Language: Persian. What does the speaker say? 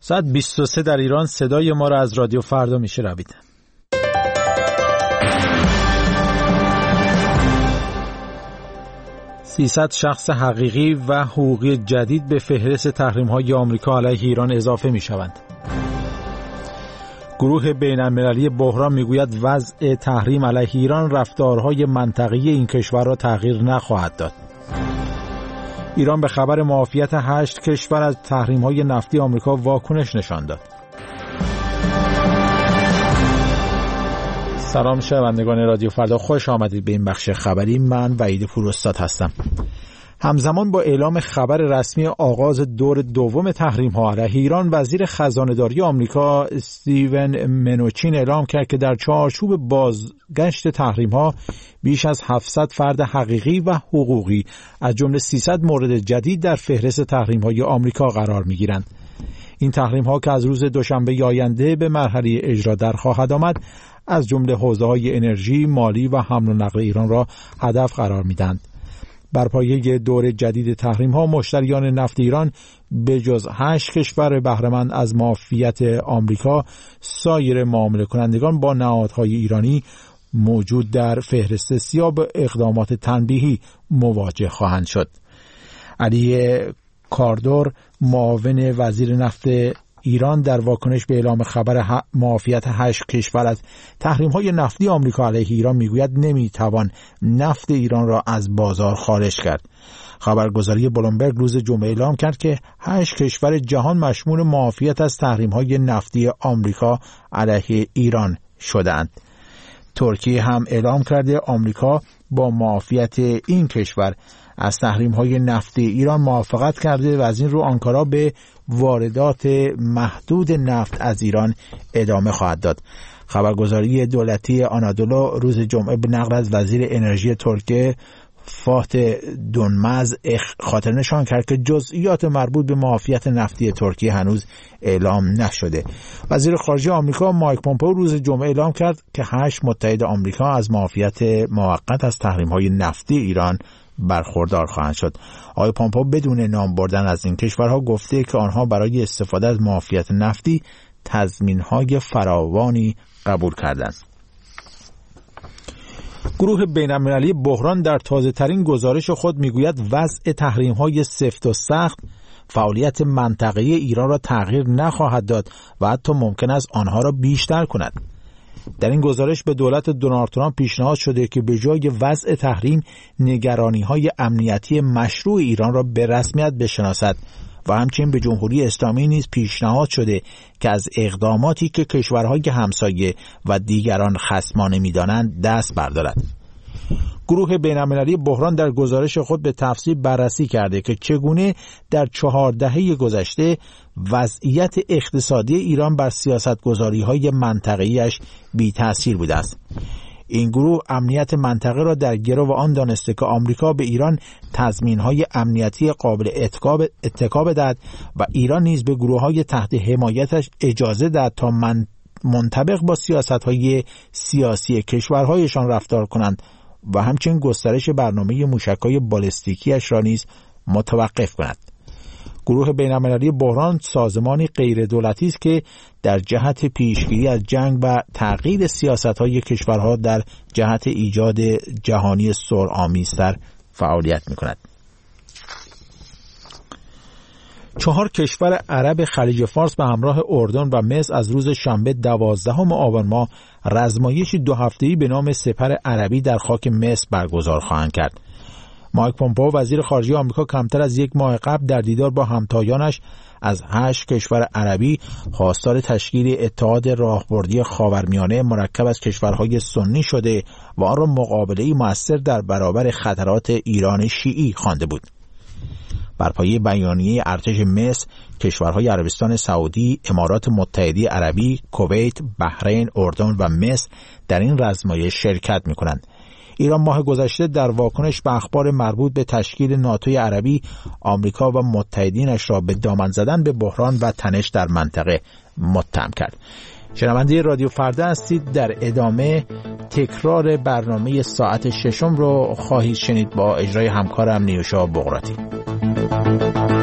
ساعت 23 در ایران. صدای ما را از رادیو فردا میشنوید. +300 شخص حقیقی و حقوقی جدید به فهرست تحریم‌های آمریکا علیه ایران اضافه می‌شوند. گروه بین‌المللی بحران میگوید وضع تحریم علیه ایران رفتارهای منطقی این کشور را تغییر نخواهد داد. ایران به خبر معافیت 8 کشور از تحریم‌های نفتی آمریکا واکنش نشان داد. سلام شنوندگان رادیو فردا، خوش آمدید به این بخش خبری. من وحید پوراستاد هستم. همزمان با اعلام خبر رسمی آغاز دور دوم تحریم‌ها علیه ایران، وزیر خزانه‌داری آمریکا استیون منوچین اعلام کرد که در چارچوب بازگشت تحریم‌ها بیش از 700 فرد حقیقی و حقوقی از جمله 300 مورد جدید در فهرست تحریم‌های آمریکا قرار می‌گیرند. این تحریم‌ها که از روز دوشنبه آینده به مرحله اجرا در خواهد آمد، از جمله حوزه‌های انرژی، مالی و حمل و نقل ایران را هدف قرار می‌دهند. بر پایه دور جدید تحریم‌ها، مشتریان نفت ایران به جز 8 کشور بهره‌مند از معافیت آمریکا، سایر معامله کنندگان با نهادهای ایرانی موجود در فهرست سیاه با اقدامات تنبیهی مواجه خواهند شد. علی کاردور، معاون وزیر نفت ایران، در واکنش به اعلام خبر معافیت 8 کشور از تحریم‌های نفتی آمریکا علیه ایران میگوید نمیتوان نفت ایران را از بازار خارج کرد. خبرگزاری بلومبرگ روز جمعه اعلام کرد که 8 کشور جهان مشمول معافیت از تحریم‌های نفتی آمریکا علیه ایران شدند. ترکیه هم اعلام کرده آمریکا با معافیت این کشور از تحریم‌های نفتی ایران موافقت کرده و از این رو آنکارا به واردات محدود نفت از ایران ادامه خواهد داد. خبرگزاری دولتی آنادولو روز جمعه به نقل از وزیر انرژی ترکیه فاتح دونمز خاطر نشان کرد که جزئیات مربوط به معافیت نفتی ترکیه هنوز اعلام نشده. وزیر خارجه آمریکا مایک پومپئو روز جمعه اعلام کرد که 8 متحد آمریکا از معافیت موقت از تحریم‌های نفتی ایران برخوردار خواهند شد. آقای پومپئو بدون نام بردن از این کشورها گفته که آنها برای استفاده از معافیت نفتی تضمین‌های فراوانی قبول کردند. گروه بین‌المللی بحران در تازه‌ترین گزارش خود میگوید وضع تحریم‌های سفت و سخت فعالیت منطقه‌ای ایران را تغییر نخواهد داد و حتی ممکن است آنها را بیشتر کند. در این گزارش به دولت دونالد ترامپ پیشنهاد شده که به جای وضع تحریم نگرانی‌های امنیتی مشروع ایران را به رسمیت بشناسد و همچنین به جمهوری اسلامی نیز پیشنهاد شده که از اقداماتی که کشورهای همسایه و دیگران خصمانه می‌دانند دست بردارد. گروه بین‌المللی بحران در گزارش خود به تفصیل بررسی کرده که چگونه در 4 دهه گذشته وضعیت اقتصادی ایران بر سیاست‌گذاری‌های منطقه‌ایش بی‌تأثیر بوده است. این گروه امنیت منطقه را در گرو آن دانسته که آمریکا به ایران تضمین‌های امنیتی قابل اتکا بدهد و ایران نیز به گروه‌های تحت حمایتش اجازه دهد تا منطبق با سیاست‌های سیاسی کشورهایشان رفتار کنند و همچنین گسترش برنامه موشک‌های بالستیکیش را نیز متوقف کند. گروه بین‌المللی بحران سازمانی غیر دولتی است که در جهت پیشگیری از جنگ و تغییر سیاست‌های کشورها در جهت ایجاد جهانی سرآمیزتر فعالیت می‌کند. 4 کشور عرب خلیج فارس به همراه اردن و مصر از روز شنبه 12 آبان ماه رزمایشی 2 هفته‌ای به نام سپر عربی در خاک مصر برگزار خواهند کرد. مایک پومپئو وزیر خارجه آمریکا کمتر از 1 ماه قبل در دیدار با همتایانش از 8 کشور عربی خواستار تشکیل اتحاد راهبردی خاورمیانه مرکب از کشورهای سنی شده و آن را مقابله‌ای مؤثر در برابر خطرات ایران شیعی خوانده بود. بر پایه بیانیه ارتش مصر، کشورهای عربستان سعودی، امارات متحده عربی، کویت، بحرین، اردن و مصر در این رزمایش شرکت می‌کنند. ایران ماه گذشته در واکنش به اخبار مربوط به تشکیل ناتوی عربی، آمریکا و متحدینش را به دامن زدن به بحران و تنش در منطقه متهم کرد. شنونده رادیو فردا هستید. در ادامه تکرار برنامه ساعت 6 رو خواهید شنید با اجرای همکارم نیوشا بغراتی.